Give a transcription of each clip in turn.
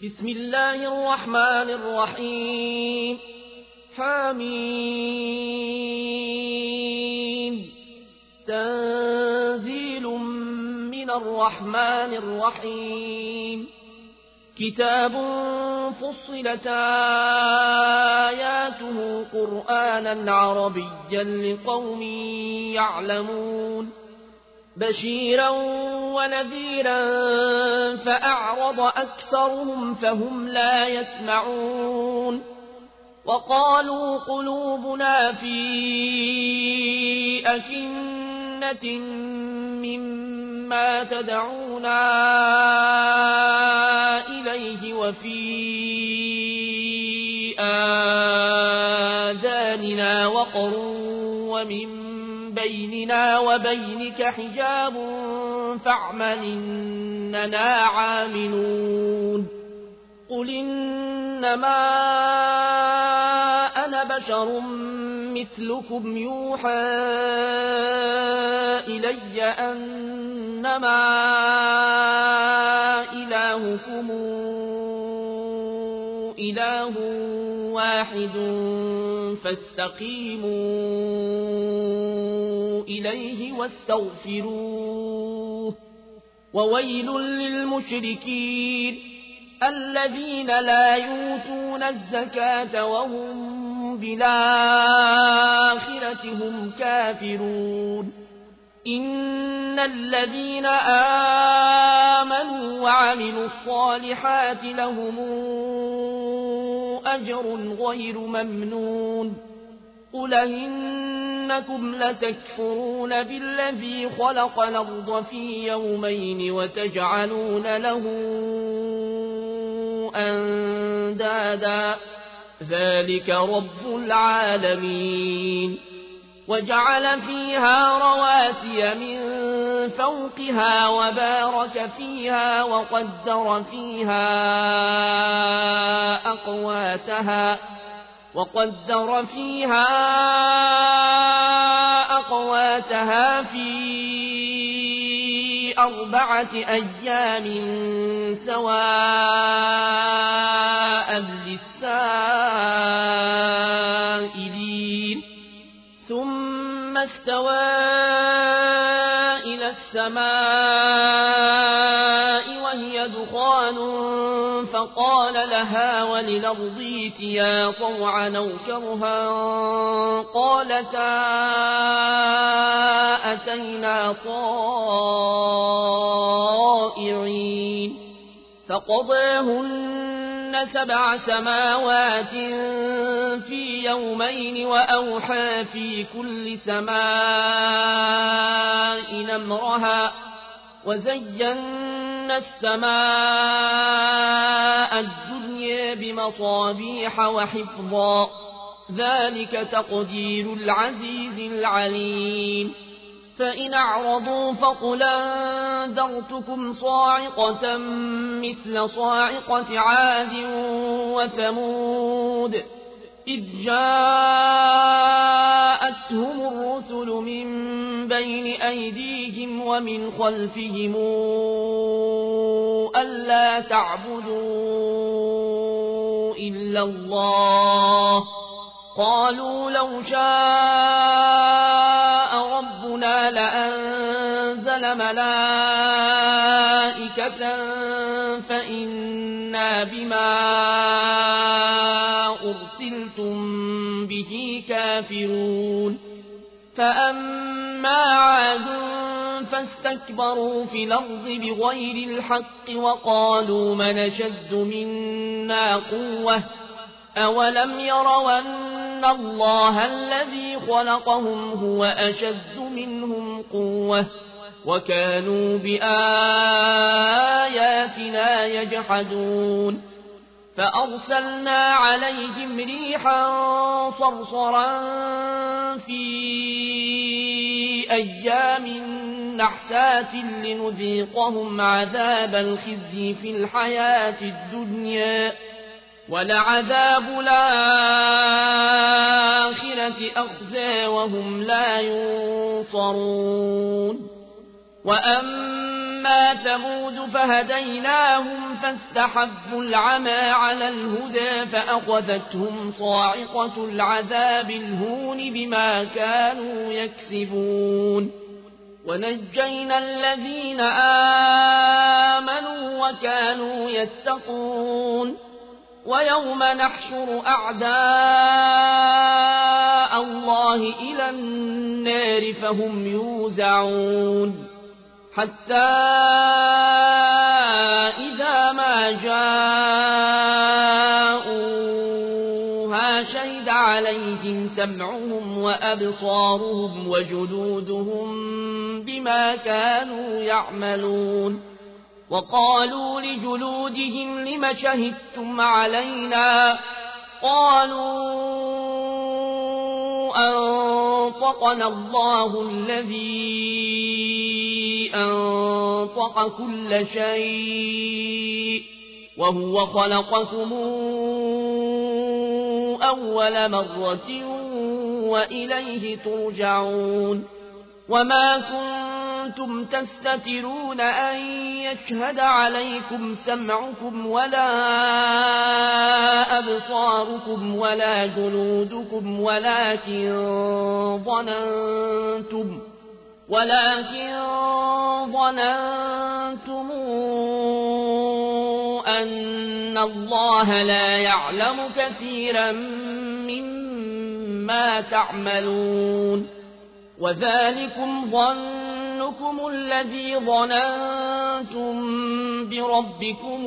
بسم الله الرحمن الرحيم حميم تنزيل من الرحمن الرحيم كتاب فصلت آياته قرآنا عربيا لقوم يعلمون بشيرا ونذيرا فأعرض أكثرهم فهم لا يسمعون وقالوا قلوبنا في أكنة مما تدعونا إليه وفي آذاننا وقر ومن بيننا وبينك حجاب فاعمل إننا عاملون قل إنما أنا بشر مثلكم يوحى إلي أنما إلهكم إله واحد فاستقيموا إليه واستغفروه وويل للمشركين الذين لا يؤتون الزكاة وهم بالآخرة هم كافرون إن الذين آمنوا وعملوا الصالحات لهم أجر غير ممنون قل إنكم لتكفرون بالذي خلق الأرض في يومين وتجعلون له أندادا ذلك رب العالمين وجعل فيها رواسي من فوقها وبارك فيها وقدر فيها أقواتها في 4 أيام سواء للسائلين ثم استوى إلى السماء وهي دخان فقال لها وللأرض ائتيا طوعا أو كرها قالتا أتينا طائعين فقضاهن 7 سماوات في يومين وأوحى في كل سماء أمرها وزينا السماء الدنيا بمصابيح وحفظا ذلك تقدير العزيز العليم فإن أعرضوا فقل أنذرتكم صاعقة مثل صاعقة عاد وثمود إذ جاءتهم الرسل من بين أيديهم ومن خلفهم ألا تعبدوا إلا الله قالوا لو شاء ربنا لأنزل ملائكة فإنا بما أرسلتم به كافرون فأما عاد فاستكبروا في الأرض بغير الحق وقالوا من أشد منا قوة أولم يروا أن الله الذي خلقهم هو أشد منهم قوة وكانوا بآياتنا يجحدون فأرسلنا عليهم ريحا صرصرا في أيام نحسات لنذيقهم عذاب الخزي في الحياة الدنيا ولعذاب الآخرة أخزى وهم لا ينصرون وأما أما ثمود فهديناهم فاستحبوا العمى على الهدى فأخذتهم صاعقة العذاب الهون بما كانوا يكسبون ونجينا الذين آمنوا وكانوا يتقون ويوم نحشر أعداء الله إلى النار فهم يوزعون حتى إذا ما جاءوها شهد عليهم سمعهم وأبصارهم وجلودهم بما كانوا يعملون وقالوا لجلودهم لم شهدتم علينا قالوا أنطقنا الله الذي أنطق كل شيء وهو خلقكم أول مرة وإليه ترجعون وما كنتم تستترون أن يشهد عليكم سمعكم ولا أبصاركم ولا جلودكم ولكن ظننتم أن الله لا يعلم كثيرا مما تعملون وذلكم ظنكم الذي ظننتم بربكم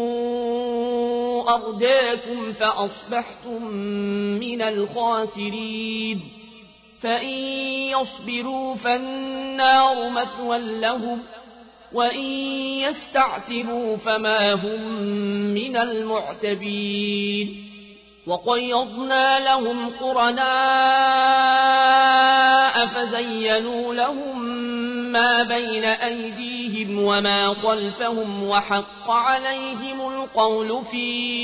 أرداكم فأصبحتم من الخاسرين فإن يصبروا فالنار مثوى لهم وإن يستعتبوا فما هم من المعتبين وقيضنا لهم قرناء فزينوا لهم ما بين أيديهم وما خلفهم وحق عليهم القول في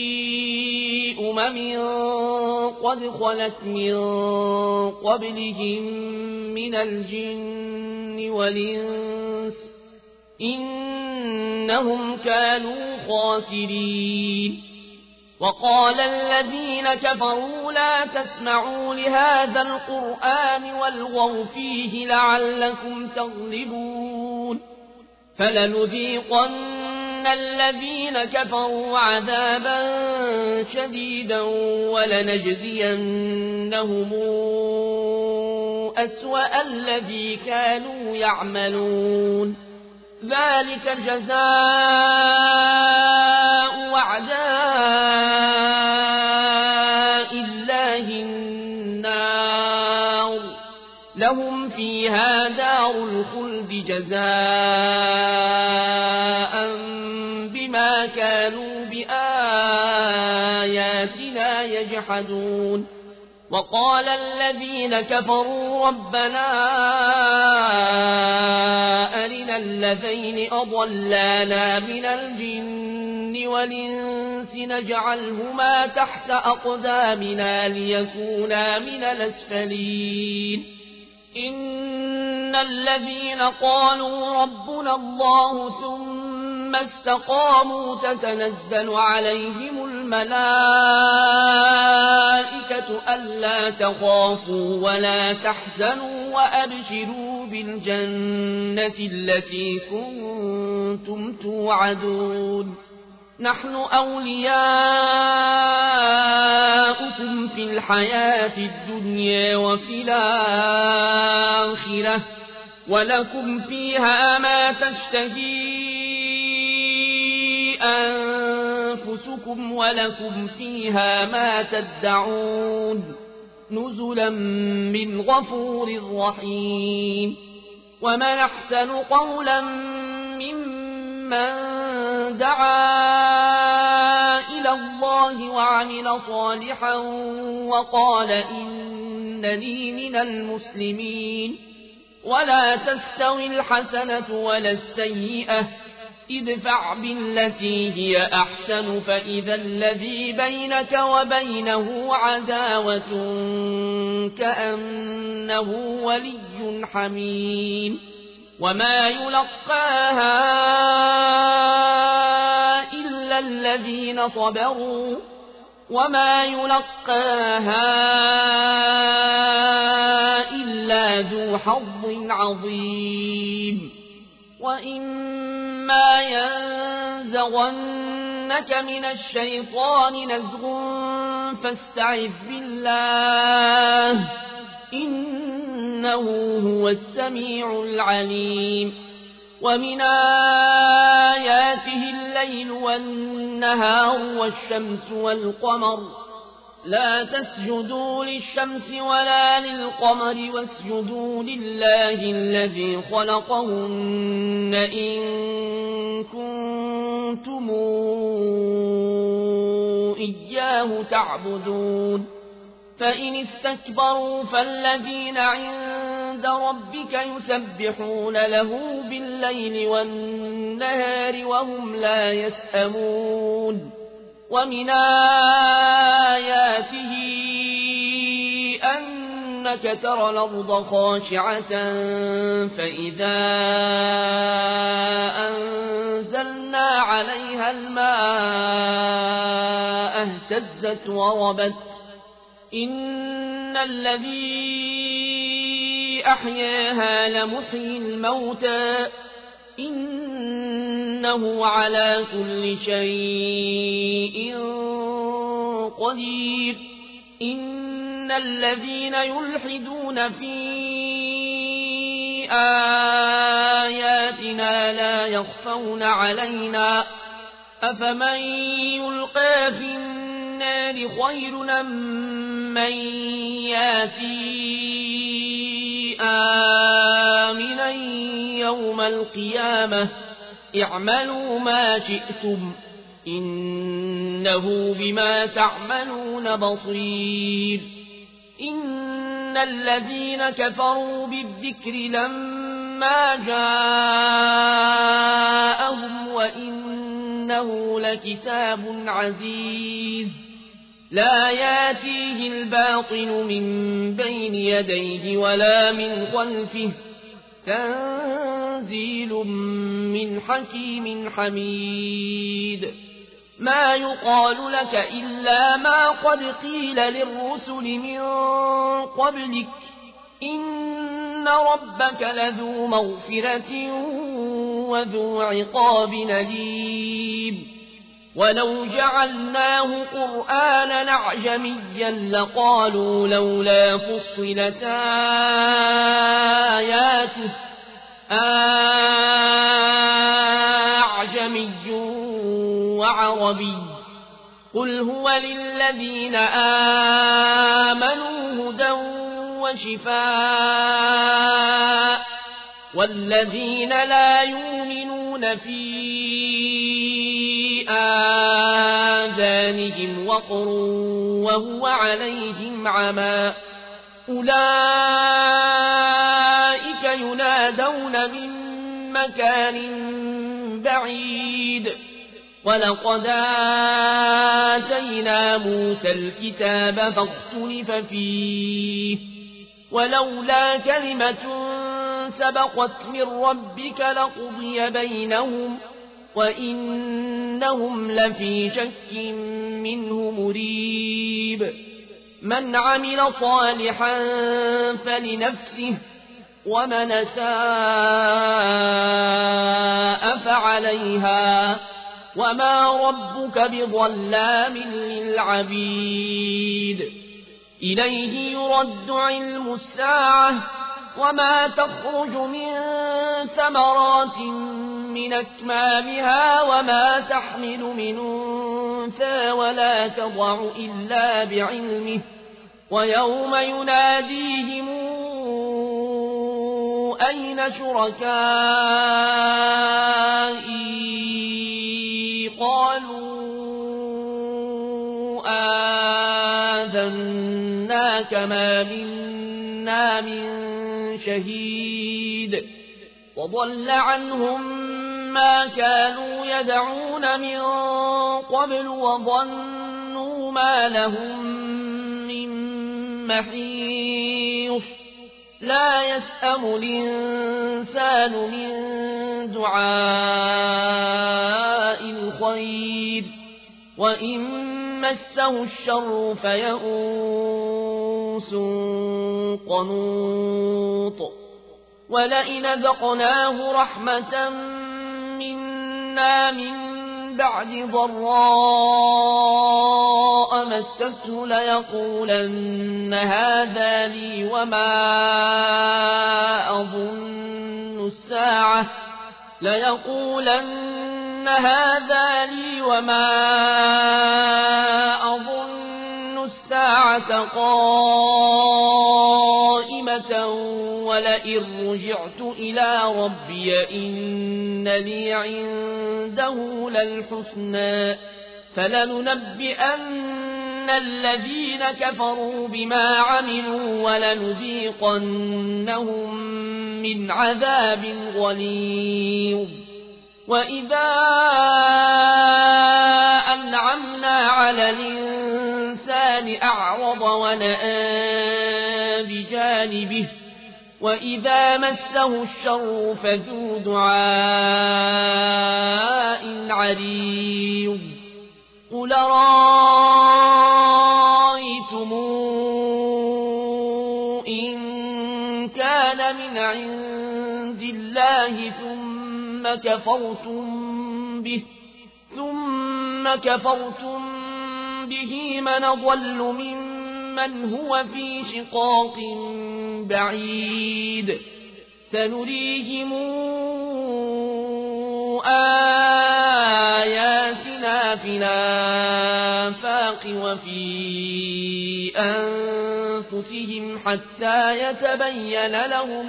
قد خلت من قبلهم من الجن والإنس إنهم كانوا خاسرين وقال الذين كفروا لا تسمعوا لهذا القرآن والغوا فيه لعلكم تغلبون فلنذيقن الذين كفروا عذابا شديدا ولنجزينهم أسوأ الذي كانوا يعملون ذلك جزاء أعداء الله النار لهم فيها دار الخلد جزاء بما كانوا بآياتنا يجحدون وقال الذين كفروا ربنا أرنا الذين أضلانا من الجن والإنس نجعلهما تحت أقدامنا ليكونا من الأسفلين إن الذين قالوا ربنا الله ثم استقاموا تتنزل عليهم الملائكة ألا تخافوا ولا تحزنوا وأبشروا بالجنة التي كنتم توعدون نحن أولياؤكم في الحياة الدنيا وفي الآخرة ولكم فيها ما تشتهي أنفسكم ولكم فيها ما تدعون نزلا من غفور رحيم ومن أحسن قولا ممن دعا إلى الله وعمل صالحا وقال إنني من المسلمين ولا تستوي الحسنة ولا السيئة ادفع بالتي هي أحسن فإذا الذي بينك وبينه عداوة كأنه ولي حميم وما يلقاها إلا الذين صبروا وما يلقاها إلا ذو حظ عظيم وإما ينزغنك من الشيطان نزغ فاستعذ بالله إنه هو السميع العليم ومن آياته الليل والنهار والشمس والقمر لا تسجدوا للشمس ولا للقمر واسجدوا لله الذي خلقهن إن كنتم إياه تعبدون فإن استكبروا فالذين عند ربك يسبحون له بالليل والنهار وهم لا يسأمون ومن آياته أنك ترى الأرض خاشعة فإذا أنزلنا عليها الماء اهتزت وربت إن الذي أحياها لمحيي الموتى إنه على كل شيء قدير إن الذين يلحدون في آياتنا لا يخفون علينا أفمن يلقى في النار خير من ياتي آمنا يوم القيامة اعملوا ما شئتم إنه بما تعملون بصير إن الذين كفروا بالذكر لما جاءهم وإنه لكتاب عزيز لا ياتيه الباطل من بين يديه ولا من خلفه تنزيل من حكيم حميد ما يقال لك إلا ما قد قيل للرسل من قبلك إن ربك لذو مغفرة وذو عقاب أليم ولو جعلناه قرآنا أعجميا لقالوا لولا فصلت آياته أعجمي وعربي قل هو للذين آمنوا هدى وشفاء والذين لا يؤمنون في آذانهم وقر وهو عليهم عمى أولئك ينادون من مكان بعيد ولقد آتينا موسى الكتاب فاختلف فيه ولولا كلمة سبقت من ربك لقضي بينهم وإنهم لفي شك منه مريب من عمل صالحا فلنفسه ومن أساء فعليها وما ربك بظلام للعبيد إليه يرد علم الساعة وما تخرج من ثمرات من أكمامها وما تحمل من أنثى ولا تضع إلا بعلمه ويوم يناديهم أين شركائي قالوا آذناك ما منا من شهيد وضل عنهم ما كانوا يدعون من قبل وظنوا ما لهم من محيص لا يسأم الإنسان من دعاء الخير وإن مسه الشر فيئوس قنوط ولئن ذقناه رحمة منا من بعد ضراء مسته ليقولن هذا لي وما أظن الساعة قائمة ولئن رجعت إلى ربي إن لي عنده للحسنى فلننبئن الذين كفروا بما عملوا ولنذيقنهم من عذاب غليظ وإذا أنعمنا على الإنسان أعرض ونأى بجانبه وإذا مسه الشر فذو دعاء عريض قل رأيتم إن كان من عند الله ثم كفرتم به من ضل ممن هو في شقاق بعيد سنريهم آياتنا في الآفاق وفي أنفسهم حتى يتبين لهم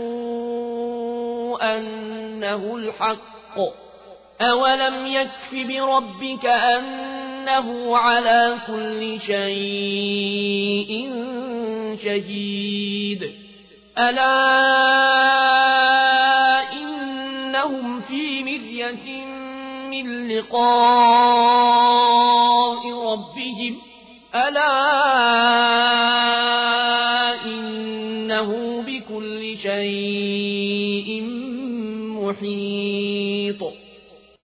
أنه الحق أولم يكف بربك أنه على كل شيء شهيد ألا إنهم في مرية من لقاء ربهم ألا إنه بكل شيء محيط